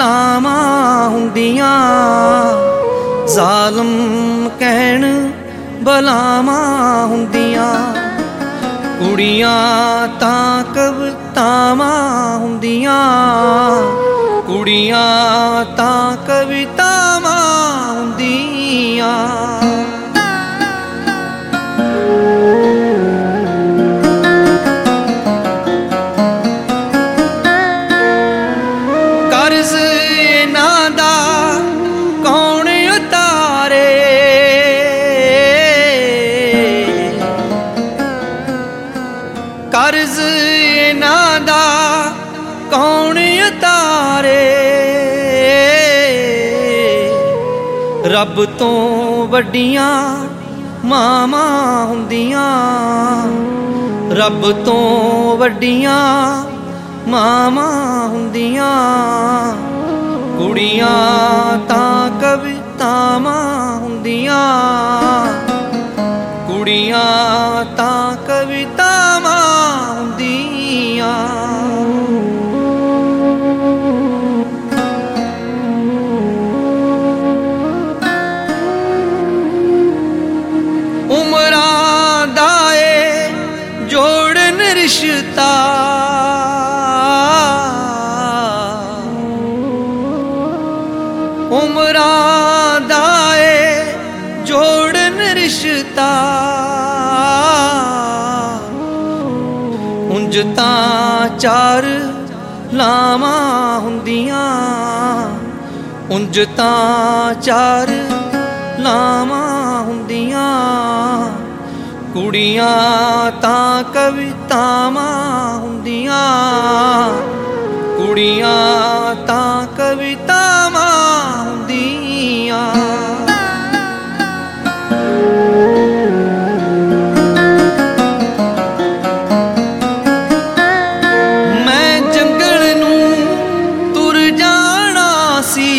ਬਲਾਵਾਂ ਹੁੰਦੀਆਂ, ਜ਼ਾਲਮ ਕਹਿਣ ਬਲਾਵਾਂ ਹੁੰਦੀਆਂ। ਕੁੜੀਆਂ ਤਾਂ ਕਵਿਤਾਵਾਂ ਹੁੰਦੀਆਂ, ਕੁੜੀਆਂ ਤਾਂ ਕਵਿਤਾਵਾਂ ਹੁੰਦੀਆਂ। ਕਰਜ਼ ਇਹਨਾਂ ਦਾ ਕੌਣ ਉਤਾਰੇ, ਕਰਜ਼ ਇਹਨਾਂ ਦਾ ਕੌਣ ਉਤਾਰੇ। ਰੱਬ ਤੋਂ ਵੱਡੀਆਂ ਮਾਵਾਂ ਹੁੰਦੀਆਂ, ਰੱਬ ਤੋਂ ਵੱਡੀਆਂ ਮਾਵਾਂ ਹੁੰਦੀਆਂ। ਕੁੜੀਆਂ ਤਾਂ ਕਵਿਤਾਵਾਂ ਹੁੰਦੀਆਂ, ਕੁੜੀਆਂ ਤਾਂ ਕਵਿਤਾਵਾਂ ਹੁੰਦੀਆਂ। ਉਮਰਾਂ ਦਾ ਏ ਜੋੜਨ ਰਿਸ਼ਤਾ, ਉਮਰਾਂ ਦਾ ਏ ਜੋੜਨ ਰਿਸ਼ਤਾ। ਉਂਝ ਤਾਂ ਚਾਰ ਲਾਵਾਂ ਹੁੰਦੀਆਂ, ਉਂਝ ਤਾਂ ਚਾਰ ਲਾਵਾਂ ਹੁੰਦੀਆਂ। ਕੁੜੀਆਂ ਤਾਂ ਕਵਿਤਾਵਾਂ ਹੁੰਦੀਆਂ, ਕੁੜੀਆਂ ਤਾਂ ਕਵਿਤਾਵਾਂ ਹੁੰਦੀਆਂ। ਮੈਂ ਜੰਗਲ ਨੂੰ ਤੁਰ ਜਾਣਾ ਸੀ,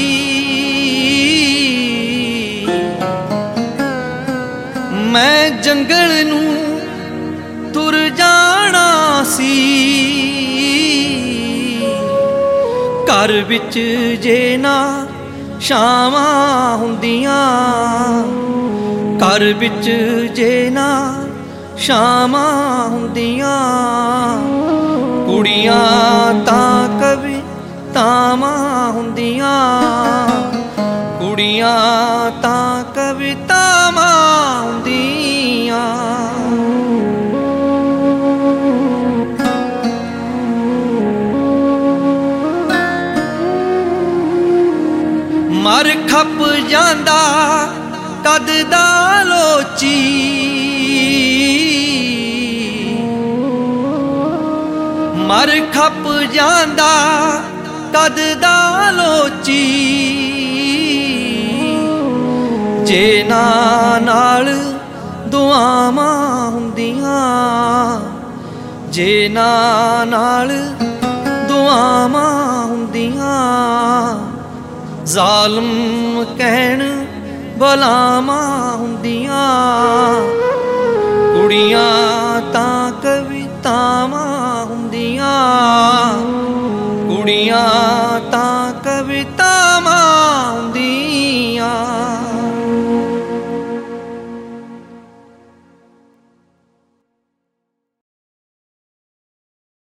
ਮੈਂ ਜੰਗਲ ਨੂੰ ਤੁਰ ਜਾਣਾ ਸੀ। ਘਰ ਵਿੱਚ ਜੇ ਨਾ ਛਾਵਾਂ ਹੁੰਦੀਆਂ, ਘਰ ਵਿੱਚ ਜੇ ਨਾ ਛਾਵਾਂ ਹੁੰਦੀਆਂ। ਕੁੜੀਆਂ ਤਾਂ ਕਵਿਤਾਵਾਂ ਹੁੰਦੀਆਂ, ਕੁੜੀਆਂ ਤਾਂ ਕਵਿਤਾਵਾਂ ਹੁੰਦੀਆਂ। ਮਰ ਖੱਪ ਜਾਂਦਾ ਕਦ ਦਾ ਲੋਚੀ, ਮਰ ਖੱਪ ਜਾਂਦਾ ਕਦ ਦਾ ਲੋਚੀ। ਜੇ ਨਾ ਨਾਲ ਦੁਆਵਾਂ ਹੁੰਦੀਆਂ, ਜੇ ਨਾ ਨਾਲ ਦੁਆਵਾਂ ਹੁੰਦੀਆਂ। ਜ਼ਾਲਮ ਕਹਿਣ ਬਲਾਵਾਂ ਹੁੰਦੀਆਂ, ਕੁੜੀਆਂ ਤਾਂ ਕਵਿਤਾਵਾਂ ਹੁੰਦੀਆਂ, ਕੁੜੀਆਂ ਤਾਂ ਕਵਿਤਾਵਾਂ ਹੁੰਦੀਆਂ।